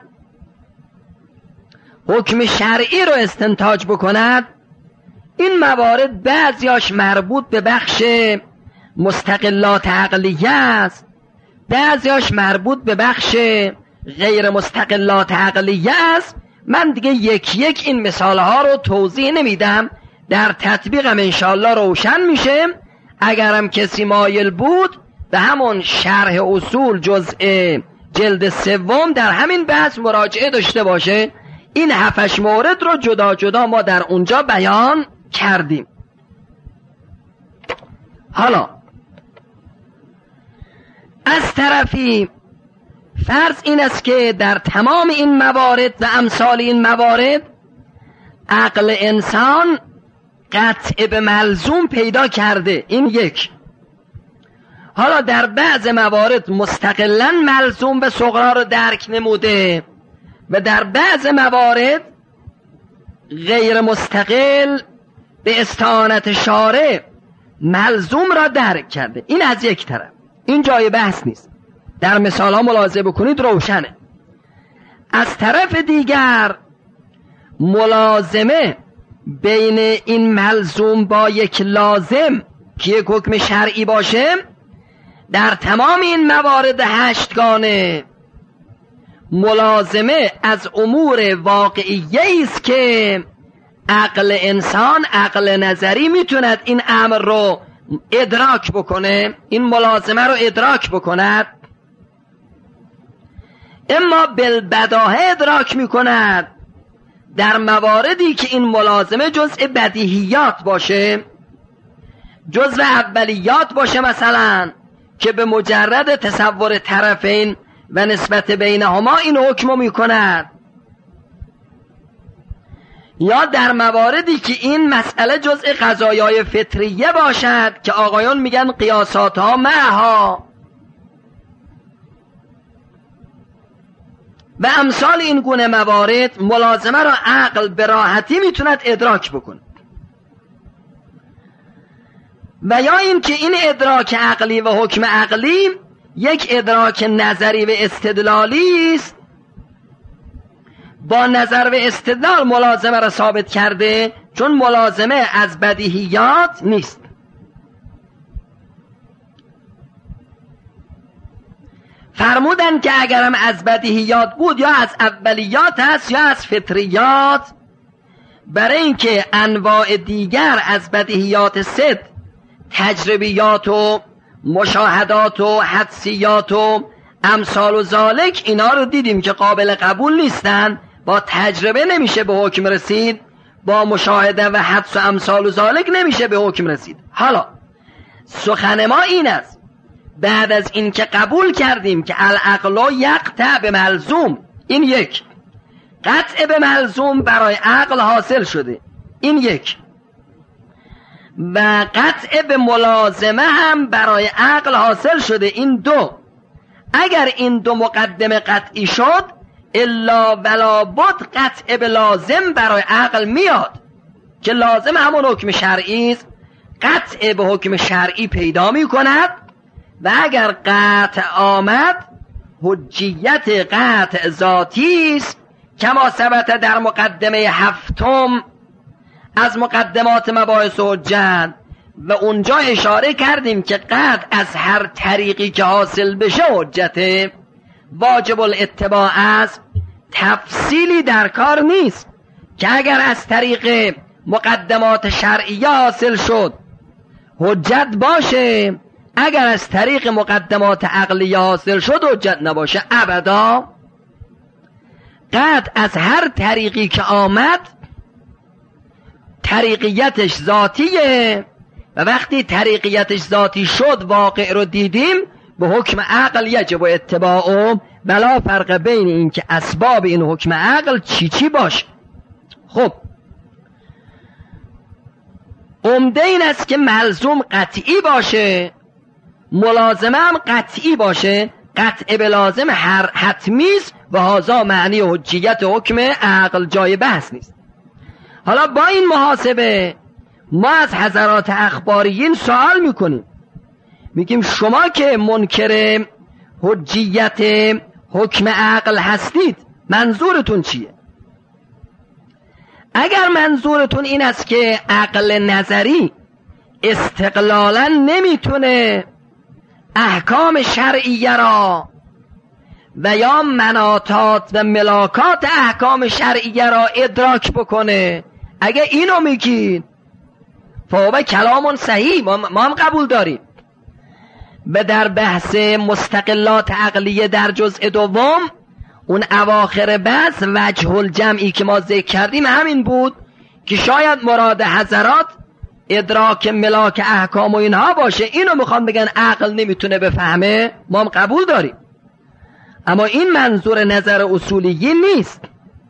حکم شرعی رو استنتاج بکند. این موارد بعضیاش مربوط به بخش مستقلات عقلیه است، بعضیاش مربوط به بخش غیر مستقلات عقلیه است. من دیگه یک این مثالها رو توضیح نمیدم، در تطبیقم انشاءالله روشن میشه. اگرم کسی مایل بود به همون شرح اصول جزء جلد 3 در همین بحث مراجعه داشته باشه. این 7-8 مورد رو جدا جدا ما در اونجا بیان کردیم. حالا از طرفی فرض این است که در تمام این موارد و امثال این موارد عقل انسان قطع به ملزوم پیدا کرده، این یک. حالا در بعض موارد مستقلا ملزوم به صغرا رو درک نموده و در بعض موارد غیر مستقل به استعانت شارع ملزوم را درک کرده. این از یک طرف، این جای بحث نیست، در مثال ها ملاحظه بکنید روشنه. از طرف دیگر ملازمه بین این ملزوم با یک لازم که یک حکم شرعی باشه در تمام این موارد 8 گانه ملازمه از امور واقعیه است که عقل انسان، عقل نظری میتوند این امر رو ادراک بکنه، این ملازمه رو ادراک بکند. اما بالبداهه ادراک میکند در مواردی که این ملازمه جزء بدیهیات باشه، جزء اولیات باشه، مثلا که به مجرد تصور طرفین و نسبت بینهما این حکم میکند، یا در مواردی که این مسئله جزء قضایای فطریه باشد که آقایان میگن قیاسات ها معها و امثال این گونه موارد ملازمه را عقل به راحتی میتوند ادراک بکنه. و یا این که این ادراک عقلی و حکم عقلی یک ادراک نظری و استدلالی است، با نظر و استدلال ملازمه را ثابت کرده، چون ملازمه از بدیهیات نیست. فرمودن که اگرم از بدیهیات بود یا از اولیات هست یا از فطریات، برای اینکه انواع دیگر از بدیهیات ست، تجربیات و مشاهدات و حدسیات و امثال و ذالک، اینا رو دیدیم که قابل قبول نیستن، با تجربه نمیشه به حکم رسید، با مشاهده و حدس و امثال و ذالک نمیشه به حکم رسید. حالا سخن ما این است، بعد از این که قبول کردیم که العقل یقطع به ملزوم، این یک، قطع به ملزوم برای عقل حاصل شده، این یک، و قطع به ملازمه هم برای عقل حاصل شده، این دو. اگر این دو مقدمه قطعی شد، الا ولا بد قطع به لازم برای عقل میاد که لازم همون حکم شرعی است، قطع به حکم شرعی پیدا می کند و اگر قطع آمد حجیت قطع ذاتی است، کما ثبت در مقدمه 7 از مقدمات مباحث حجت. و اونجا اشاره کردیم که قطع از هر طریقی که حاصل بشه حجته، واجب الاتباع است، تفصیلی در کار نیست که اگر از طریق مقدمات شرعیه حاصل شد حجت باشه، اگر از طریق مقدمات عقلیه حاصل شد حجت نباشه ابدا. قطع از هر طریقی که آمد طریقیتش ذاتیه و وقتی طریقیتش ذاتی شد، واقع رو دیدیم، به حکم عقل یجب اتباعه، بلا فرق بین این که اسباب این حکم عقل چی باشه. خب عمده این است که ملزوم قطعی باشه، ملازمه هم قطعی باشه، قطع به لازم هر حتمیست و هذا معنی حجیت حکم عقل، جای بحث نیست. حالا با این محاسبه ما از حضرات اخباریین سوال میکنیم، میگیم شما که منکر حجیت حکم عقل هستید، منظورتون چیه؟ اگر منظورتون این است که عقل نظری استقلالا نمیتونه احکام شرعیه را و یا مناطات و ملاکات احکام شرعیه را ادراک بکنه، اگه اینو میگید فهو کلامون صحیح، ما هم قبول داریم. و در بحث مستقلات عقلیه در جزء دوم، اون اواخر بحث وجه الجمعی که ما ذکر کردیم همین بود که شاید مراد حضرات ادراک ملاک احکام و اینها باشه، اینو میخوان بگن عقل نمیتونه بفهمه، ما هم قبول داریم. اما این منظور نظر اصولی نیست.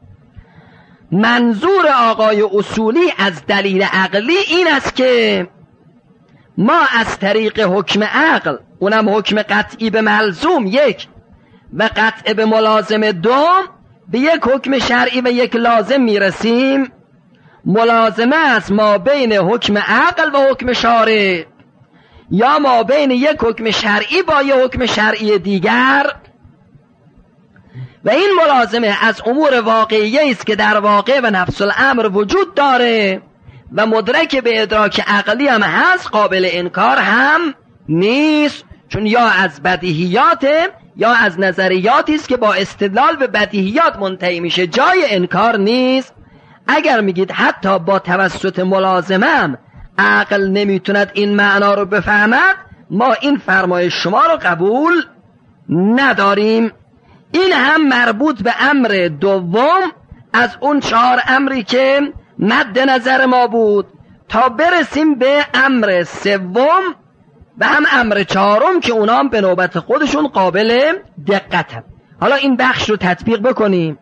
منظور آقای اصولی از دلیل عقلی این است که ما از طریق حکم عقل، اونم حکم قطعی به ملزوم یک و قطع به ملازم دوم، به یک حکم شرعی و یک لازم میرسیم. ملازمه است ما بین حکم عقل و حکم شارع، یا ما بین یک حکم شرعی با یک حکم شرعی دیگر. و این ملازمه از امور واقعیه است که در واقع و نفس الامر وجود داره و مدرک به ادراک عقلی هم هست، قابل انکار هم نیست، چون یا از بدیهیاته یا از نظریاتی است که با استدلال به بدیهیات منتهی میشه، جای انکار نیست. اگر میگید حتی با توسط ملازمم عقل نمیتوند این معنا رو بفهمد، ما این فرمایش شما رو قبول نداریم. این هم مربوط به امر دوم از اون 4 امری که مد نظر ما بود، تا برسیم به امر سوم و هم امر 4 که اونا هم به نوبت خودشون قابل دقت. حالا این بخش رو تطبیق بکنیم.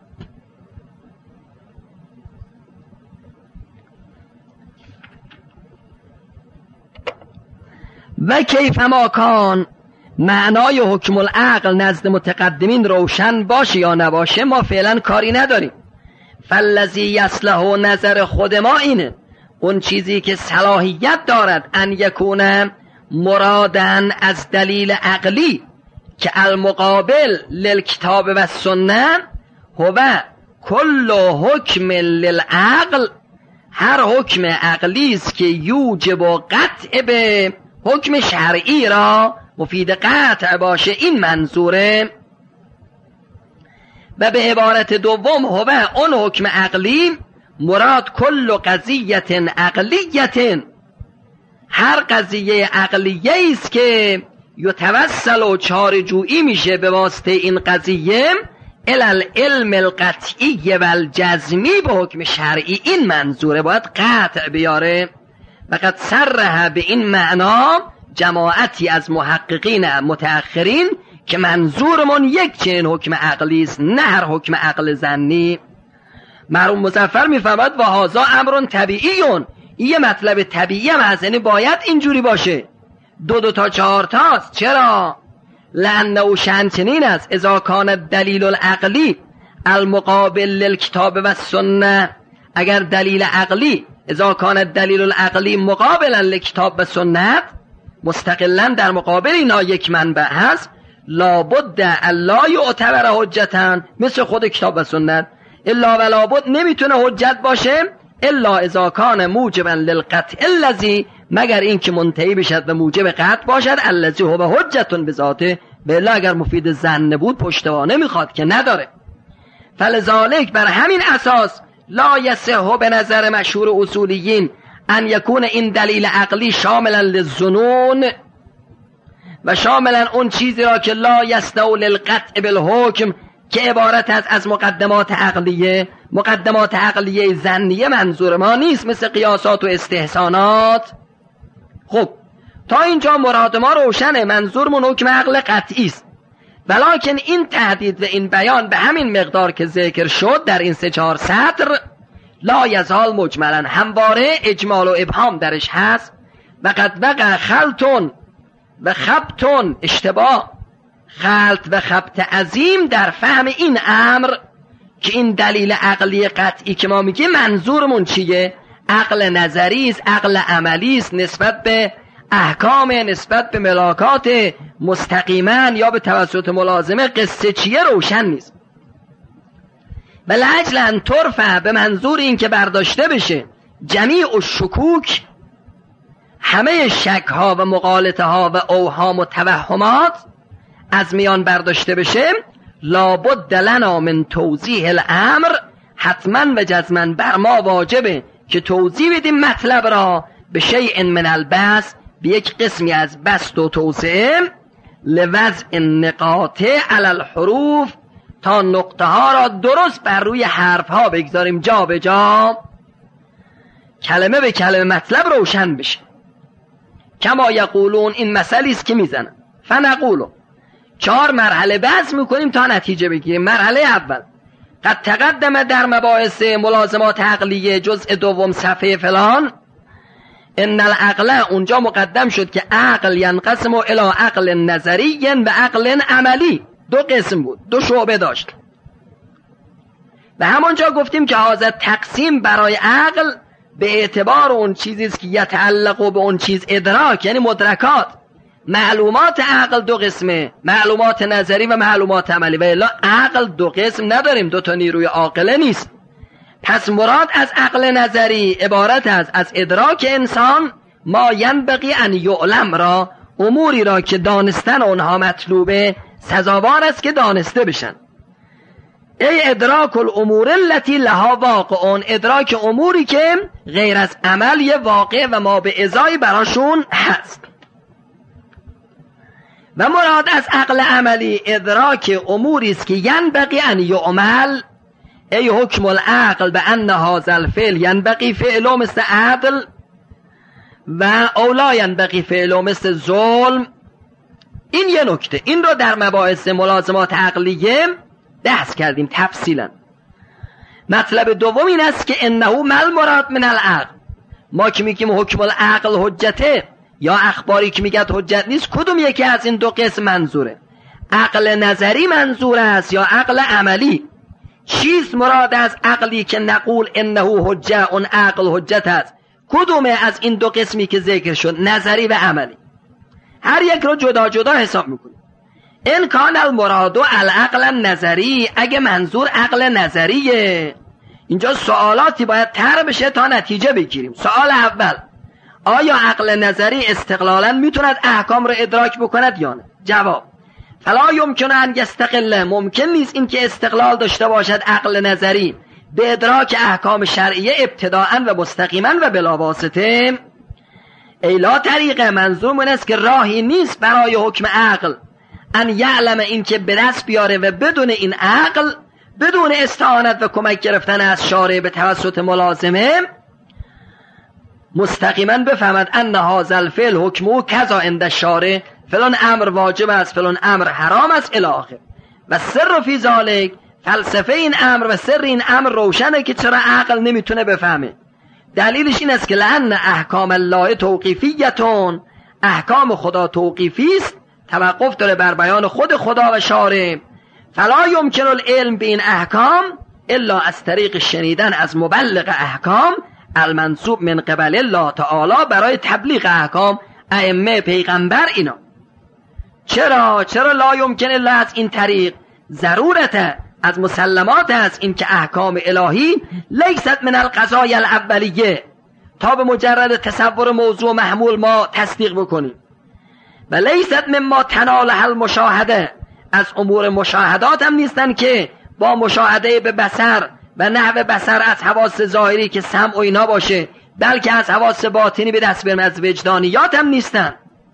و کیف ما کان، معنای حکم العقل نزد متقدمین روشن باشه یا نباشه ما فعلا کاری نداریم. فالذی یصلح نظر خود ما اینه، اون چیزی که صلاحیت دارد ان یکون مرادن از دلیل عقلی که المقابل للکتاب و سنه هو کل حکم للعقل، هر حکم عقلی است که یوجب قطع به حکم شرعی را مفید قطع باشه، این منظوره. و به عبارت دوم هو اون حکم عقلی مراد کل قضیت عقلیت، هر قضیه عقلیه است که یتوسل و چارجویی میشه به واسطه این قضیه الالعلم القطعی و الجزمی به حکم شرعی، این منظوره، باید قطع بیاره. فقط صرح به این معنا جماعتی از محققین متأخرین که منظورمون یک چنین حکم عقلی است، نه هر حکم عقل ظنی. مرحوم مظفر میفهمد و هذا امر طبیعیون، این یه مطلب طبیعی هم هست، یعنی باید اینجوری باشه، 2 تا 4 تاست. چرا؟ لانه شأن چنین است اذا کان دلیل العقلی المقابل للکتاب و السنه، اگر دلیل عقلی اذا کان دلیل العقلی مقابلا لکتاب و سنت، مستقلا در مقابل اینا یک منبع هست، لابد الا یعتبر حجتن، مثل خود کتاب و سنت، الا و لابد نمیتونه حجت باشه الا اذا کان موجبا للقطع الذی، مگر این که منتهی بشد و موجب قطع باشد، الذی هو حجت بذاته، بلا اگر مفید ظن بود پشتوانه میخواد که نداره. فلذالک بر همین اساس لا یصح به نظر مشهور اصولیین ان یکون این دلیل عقلی شاملا للظنون و شاملا اون چیزی را که لا یستو للقطع بالحکم، که عبارت از مقدمات عقلیه. مقدمات عقلیه ظنیه منظور ما نیست، مثل قیاسات و استحسانات. خب تا اینجا مراد ما روشنه، منظورمون حکم عقل قطعی است، ولکن این تهدید و این بیان به همین مقدار که ذکر شد در این 3-4 سطر لا یزال مجملا، همواره اجمال و ابهام درش هست. و قد وقع خلطون و خبطون، اشتباه، خلط و خبط عظیم در فهم این امر که این دلیل عقلی قطعی که ما میگیم منظورمون چیه؟ عقل نظری است، عقل عملی است، نسبت به احکام، نسبت به ملاکات مستقیما یا به توسط ملازمه، قصه چیه روشن نیست. بلعجل ان طرفه، به منظور این که برداشته بشه جمیع الشکوک، همه شک ها و مغالطه ها و اوهام و توهمات از میان برداشته بشه، لابد لنا من توضیح الامر، حتما و جزما بر ما واجبه که توضیح بدیم مطلب را به شیء من البس، به یک قسمی از بسط و توسعه، لوضع النقاط علی الحروف، تا نقطه ها را درست بر روی حرف ها بگذاریم جا به جا، کلمه به کلمه مطلب روشن بشه. کما یقولون، این مسئله است که میزنن. فنقولو، 4 مرحله بحث میکنیم تا نتیجه بگیریم. مرحله اول، قد تقدم در مباحث ملازمات عقلیه جزء 2 صفحه فلان، ان العقل، اونجا مقدم شد که عقل ینقسم الی عقل نظری و عقل عملی، 2 قسم بود، 2 شعبه داشت. و همونجا گفتیم که حاضر تقسیم برای عقل به اعتبار اون چیزی است که یتعلق به اون چیز ادراک، یعنی مدرکات، معلومات عقل دو قسمه، معلومات نظری و معلومات عملی، و الا عقل دو قسم نداریم، دو تا نیروی عاقله نیست. پس مراد از عقل نظری عبارت است از ادراک انسان ما ینبغی ان یعلم را، اموری را که دانستن اونها مطلوبه، سزاوار است که دانسته بشن. ای ادراک الامور التي لها واقعون، ادراک اموری که غیر از عمل یه واقع و ما به ازای براشون هست. و مراد از عقل عملی ادراک اموری است که ینبغی ان یعمل، ای حکم العقل به ان هذا الفعل ینبغی فعله مثل عدل و اولا ینبغی فعله مثل ظلم. این یه نکته، این رو در مباحث ملازمات عقلیه بحث کردیم تفصیلا. مطلب دوم این است که انه مل مراد من العقل، ما که میگیم حکم العقل حجته یا اخباری که میگه حجت نیست، کدوم یکی از این دو قسم منظوره؟ عقل نظری منظور است یا عقل عملی؟ چیست مراد از عقلی که نقول انه حجه، اون عقل حجت است؟ کدومه از این دو قسمی که ذکر شد، نظری و عملی؟ هر یک رو جدا جدا حساب میکنیم. این کان المراد العقل النظری، اگه منظور عقل نظریه، اینجا سوالاتی باید طرح بشه تا نتیجه بگیریم. سوال اول، آیا عقل نظری استقلالا میتوند احکام رو ادراک بکند یا نه؟ جواب، فلا یمکن ان یستقل، ممکن نیست این که استقلال داشته باشد عقل نظری به ادراک احکام شرعیه ابتداءً و مستقیما و بلا واسطه. ایلا طریقه، منظور من است که راهی نیست برای حکم عقل ان یعلم، این که به دست بیاره و بدون این عقل، بدون استعانت و کمک گرفتن از شارع به توسط ملازمه، مستقیما بفهمد ان هذا الفعل حکمه کذا عند الشارع، فلان امر واجب است، فلان امر حرام است الی آخر. و سر فی ذلک، فلسفه این امر و سر این امر روشنه که چرا عقل نمیتونه بفهمه. دلیلش این است که لأن احکام الله توقیفیتون، احکام خدا توقیفی است، توقف داره بر بیان خود خدا و شارع. فلا یمکن العلم به این احکام الا از طریق شنیدن از مبلغ احکام المنصوب من قبل الله تعالی، برای تبلیغ احکام ائمه پیغمبر اینا. چرا لا یمکن الا از این طریق؟ ضرورت از مسلمات است این که احکام الهی لیست من القضای الاولیه، تا به مجرد تصور موضوع محمول ما تصدیق بکنیم، و لیست مما تناله المشاهده، از امور مشاهدات هم نیستن که با مشاهده به بصر و نحو بصر از حواس ظاهری که سمع و اینا باشه، بلکه از حواس باطنی به دست برن، از وجدانیات هم نیستن.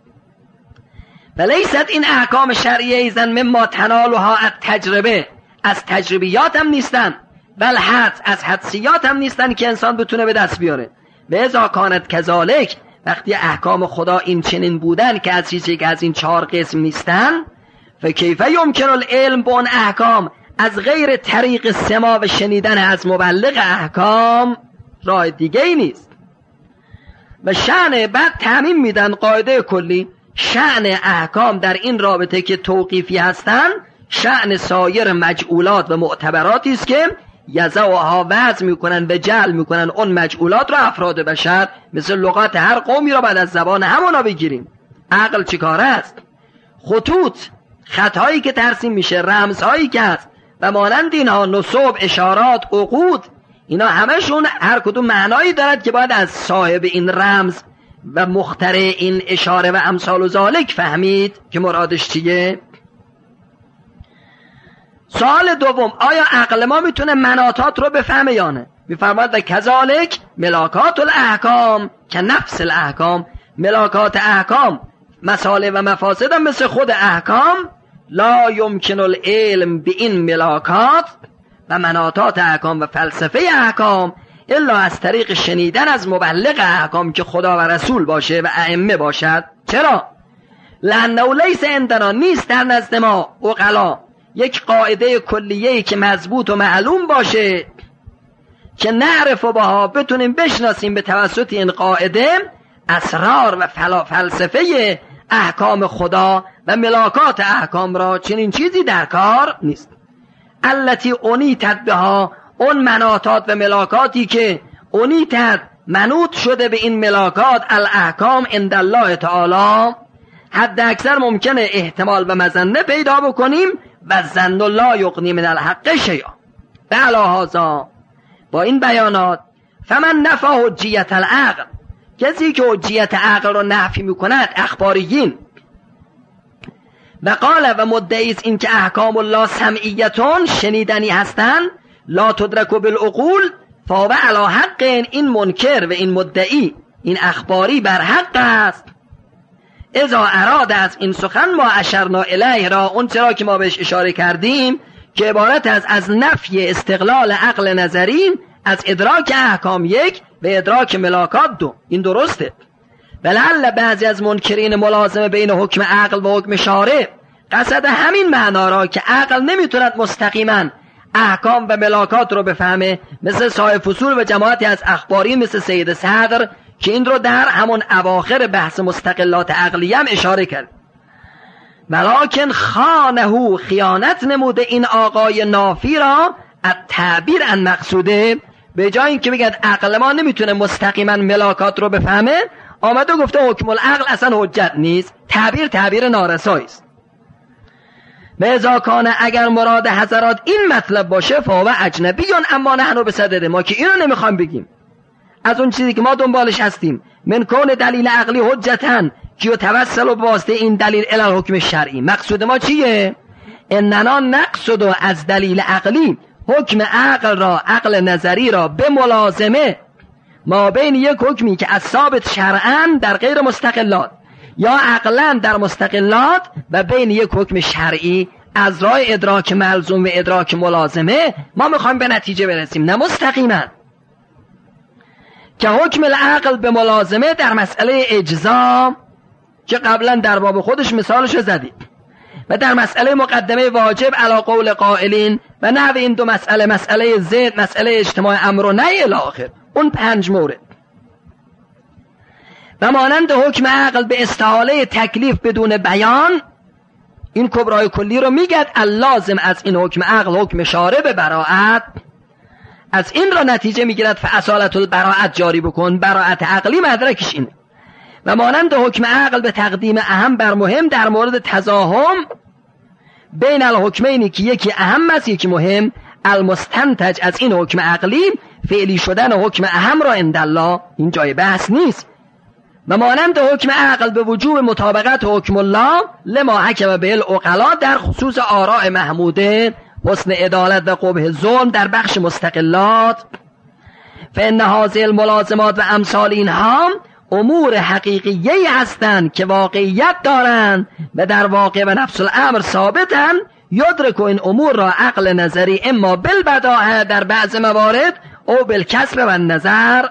و لیست این احکام شرعیه ایزن مما تنالها از تجربه، از تجربیات هم نیستن، بل حدس، از حدسیات هم نیستن که انسان بتونه به دست بیاره. و اذا کانت کذالک، وقتی احکام خدا این چنین بودن که از چیزی که از این 4 قسم نیستن، فکیف یمکن العلم با اون احکام از غیر طریق سما و شنیدن از مبلغ احکام؟ راه دیگه ای نیست. و شأن بعد تعمیم میدن قاعده کلی، شأن احکام در این رابطه که توقیفی هستن، شأن سایر مجعولات و معتبراتی است که یزوها وضع میکنن و جعل میکنن اون مجعولات رو افراد بشر، مثل لغات هر قومی رو بعد از زبان همونا بگیریم. عقل چیکاره است؟ خطوط، خطهایی که ترسیم میشه، رمزهایی که هست و مانند اینها، نصب، اشارات، عقود، اینا همشون هر کدوم معنایی دارد که باید از صاحب این رمز و مخترع این اشاره و امثال و ذالک فهمید که مرادش چیه. سوال دوم، آیا عقل ما میتونه مناطات رو بفهمه یا نه؟ میفرماید و کذالک ملاکات الاحکام که نفس الاحکام، ملاکات احکام مصالح و مفاسد هم مثل خود احکام، لا یمکن العلم به این ملاکات و مناطات احکام و فلسفه احکام الا از طریق شنیدن از مبلغ احکام که خدا و رسول باشه و ائمه باشد. چرا؟ لانه لیس عندنا، نیست در نزد ما عقلا یک قاعده کلیه‌ای که مضبوط و معلوم باشه که نعرف و بها، بتونیم بشناسیم به توسط این قاعده اسرار و فلسفه احکام خدا و ملاکات احکام را. چنین چیزی در کار نیست. التی اونیتت بها، اون مناطات و ملاکاتی که اونیتت منوط شده به این ملاکات الاحکام عند الله تعالی، حد اکثر ممکنه احتمال و مظنه پیدا بکنیم و ظن لا یغنی من الحق شیئا. علی هذا، با این بیانات، فمن نفی حجیت العقل، کسی که حجیت عقل رو نفی میکند اخباریین، و قال و مدعی این که احکام الله سمعیتون شنیدنی هستند لا تدرک بالعقول، فهو علی حق، این منکر و این مدعی این اخباری بر حق است. اذا اراد از این سخن ما اشرنا الیه را، اون چرا که ما بهش اشاره کردیم که عبارت از نفی استقلال عقل نظری از ادراک احکام یک و ادراک ملاکات دو، این درسته. ولعل بعضی از منکرین ملازمه بین حکم عقل و حکم شارع قصد همین معنا را که عقل نمیتوند مستقیما احکام و ملاکات رو بفهمه، مثل صاحب فصول و جماعتی از اخباری مثل سید صدر که این رو در همون اواخر بحث مستقلات عقلی هم اشاره کرد. ولکن خانه، خیانت نموده این آقای نافی را از تعبیر عن مقصوده، به جای اینکه بگد عقل ما نمیتونه مستقیما ملاکات رو بفهمه، آمده گفته حکم العقل اصلا حجت نیست. تعبیر نارسایی است. به ازاکانه اگر مراد حضرات این مطلب باشه فهو اجنبیون، اما نحن بصدده، ما که اینو نمیخوام بگیم از اون چیزی که ما دنبالش هستیم، من کون دلیل عقلی حجتن که توسل و واسطه این دلیل الی الحکم شرعی. مقصود ما چیه؟ اننا نقصد از دلیل عقلی حکم عقل را، عقل نظری را به ملازمه ما بین یک حکمی که از ثابت شرعاً در غیر مستقلات یا عقلاً در مستقلات و بین یک حکم شرعی از راه ادراک ملزوم و ادراک ملازمه ما میخوایم به نتیجه برسیم، نه مستقیما. که حکم العقل به ملازمه در مسئله اجزا که قبلا در باب خودش مثالش زدید، و در مسئله مقدمه واجب علی قول قائلین و نحو این دو مسئله، مسئله زید، مسئله اجتماع امر و نهی الی آخر، اون 5 مورد. و مانند حکم عقل به استحاله تکلیف بدون بیان، این کبرای کلی رو میگد اللازم از این حکم عقل حکم شارع به براعت، از این را نتیجه میگیرد فاصالت البراعت جاری بکن، براعت عقلی مدرکش اینه. و مانند حکم عقل به تقدیم اهم بر مهم در مورد تزاحم بین الحکمینی که یکی اهم است یکی مهم، المستنتج از این حکم عقلی فعلی شدن حکم اهم را عند الله، این جای بحث نیست. و مانند حکم عقل به وجوب مطابقت حکم الله لما حکم به العقلا در خصوص آراء محموده، حسن عدالت و قبح ظلم در بخش مستقلات. فإن هذه الملازمات و امثال اینها امور حقیقیه هستند که واقعیت دارند و در واقع و نفس الامر ثابتند. یدرک این امور را عقل نظری اما بالبداهه در بعض موارد او بالکسب و نظر.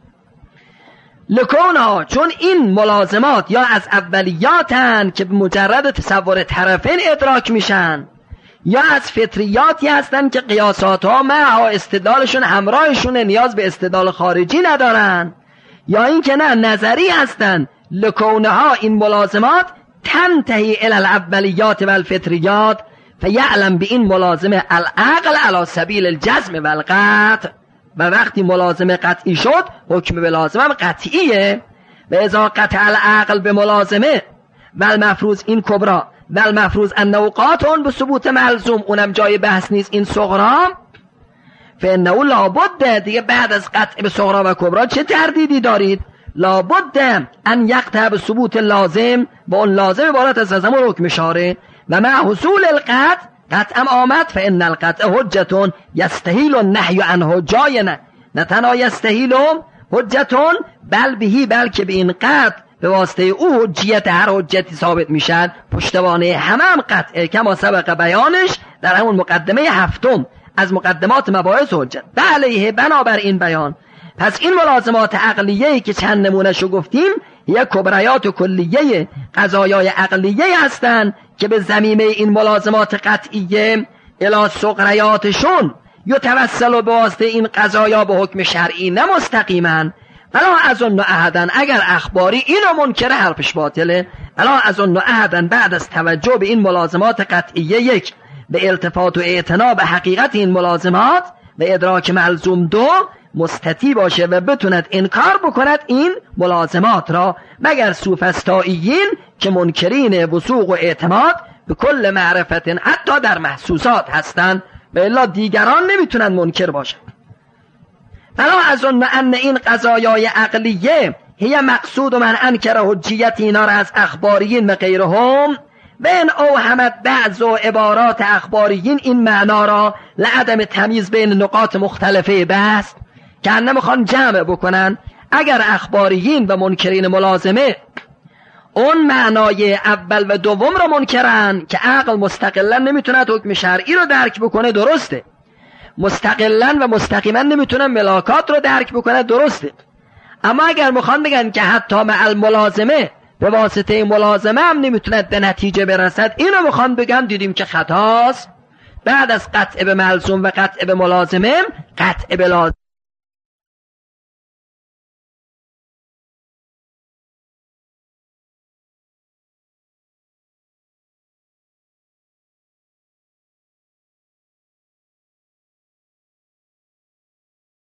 لکونا، چون این ملازمات یا از اولیاتن که به مجرد تصور طرفین ادراک میشن، یا از فطریاتی هستن که قیاسات ها معها استدلالشون همراهشون نیاز به استدلال خارجی ندارن، یا این که نه نظری هستن. لکونها این ملازمات تنتهی الی الاولیات و الفطریات فیعلم به این ملازمه العقل علی سبیل الجزم و القطع. و وقتی ملازمه قطعی شد حکم به لازمه هم قطعیه. و اذا قطع العقل به ملازمه و المفروض این کبرا و المفروض انه قاطع به ثبوت ملزوم، اونم جای بحث نیست، این صغرا فانه لابد، دیگه بعد از قطع به صغرا و کبرا چه تردیدی دارید؟ لابد ان یقطع به ثبوت لازم، با اون لازم عبارت از زمان حکم شارع و مع حصول القطع قطعا آمد. فان القطع حجتون یستحیل النهی عنه، جای نه تنها یستحیل حجتون بل بهی، بلکه به این قطع به واسطه او حجیت هر حجتی ثابت میشد، پشتوانه هم قطعه کما سبق بیانش در همون مقدمه 7 از مقدمات مباحث حجت. علیه بنابر این بیان، پس این ملازمات عقلیه‌ای که چند نمونهشو گفتیم یک کبریات و کلیه قضایای عقلیه هستند که به ضمیمه این ملازمات قطعیه الی صغریاتشون یتوسل به واسطه این قضایا به حکم شرعی نه مستقیما. الا اظن احدن، اگر اخباری اینو منکر حرفش باطله. الا اظن احدن بعد از توجه به این ملازمات قطعیه یک به التفات و اعتنا به حقیقت این ملازمات و ادراک ملزوم 2 مستطیع باشه و بتوند انکار بکند این ملازمات را، مگر سوفسطائیین که منکرین وثوق و اعتماد به کل معرفت حتی در محسوسات هستند و الا دیگران نمیتونن منکر باشن. فلا اظن ان این قضایای عقلیه هی مقصود من انکر حجیت اینا را از اخباریین و غیرهم و این اوهمت بعض و عبارات اخباریین این معنا را لعدم تمیز بین نقاط مختلفه بحث که انه میخوان جمع بکنن. اگر اخباریین و منکرین ملازمه اون معنای اول و دوم را منکرن که عقل مستقلا نمیتونه حکم شرعی رو درک بکنه، درسته، مستقلا و مستقیما نمیتونه ملاکات رو درک بکنه، درسته، اما اگر میخوان بگن که حتی مع الملازمه به واسطه ملازمه هم نمیتونه به نتیجه برسد، اینو میخوان بگن، دیدیم که خطاست. بعد از قطع به ملزوم و قطع به ملازمه قطع به لازم